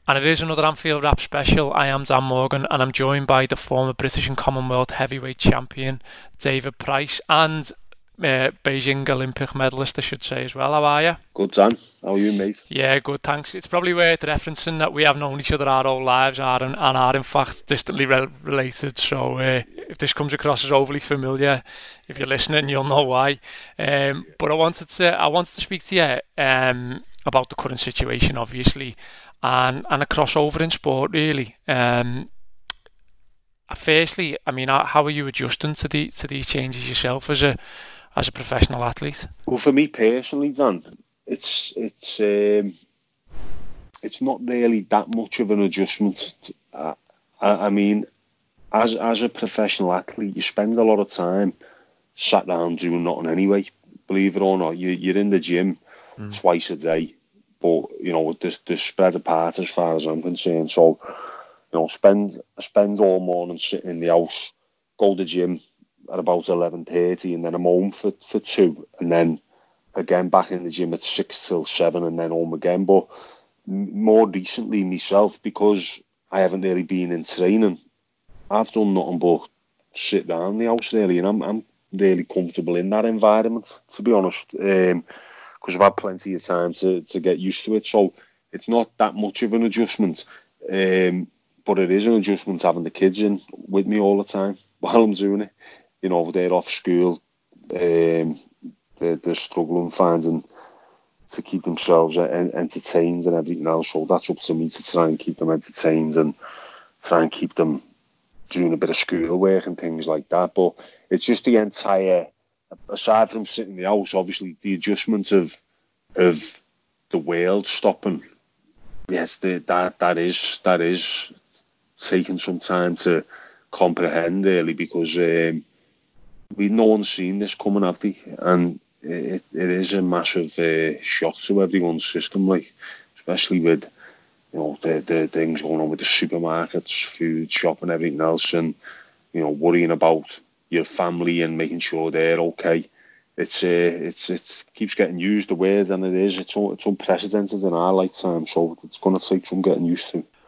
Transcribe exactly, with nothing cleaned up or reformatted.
And it is another Anfield Wrap special. I am Dan Morgan, and I'm joined by the former British and Commonwealth heavyweight champion, David Price, and uh, Beijing Olympic medalist, I should say, as well. How are you? Good, Dan. How are you, mate? Yeah, good, thanks. It's probably worth referencing that we have known each other our whole lives are, and, and are, in fact, distantly re- related. So uh, if this comes across as overly familiar, if you're listening, you'll know why. Um, but I wanted to, I wanted to speak to you um, about the current situation, obviously, and and a crossover in sport, really. Um, firstly, I mean, how how are you adjusting to the to these changes yourself as a as a professional athlete? Well, for me personally, Dan, it's it's um, it's not really that much of an adjustment. I, I mean, as as a professional athlete, you spend a lot of time sat down doing nothing anyway. Believe it or not, you you're in the gym mm. twice a day, but you know the the spread apart as far as I'm concerned. So, you know, spend spend all morning sitting in the house, go to the gym at about eleven thirty, and then I'm home for, for two, and then again back in the gym at six till seven, and then home again. But more recently myself, because I haven't really been in training, I've done nothing but sit down in the house really, and I'm I'm really comfortable in that environment, to be honest, because um, I've had plenty of time to, to get used to it. So it's not that much of an adjustment, um, but it is an adjustment having the kids in with me all the time while I'm doing it. You know, they're off school, um, they're, they're struggling finding to keep themselves entertained and everything else. So that's up to me to try and keep them entertained and try and keep them doing a bit of schoolwork and things like that. But it's just the entire, aside from sitting in the house, obviously the adjustment of of the world stopping. Yes, the, that that is that is taking some time to comprehend really, because um, we no one's seen this coming, have they? And it, it is a massive uh, shock to everyone's system, like especially with you know the the things going on with the supermarkets, food shop, and everything else, and you know worrying about your family and making sure they're okay. It's uh, it's it's keeps getting used the word, and it is it's it's unprecedented in our lifetime, so it's going to take some getting used to.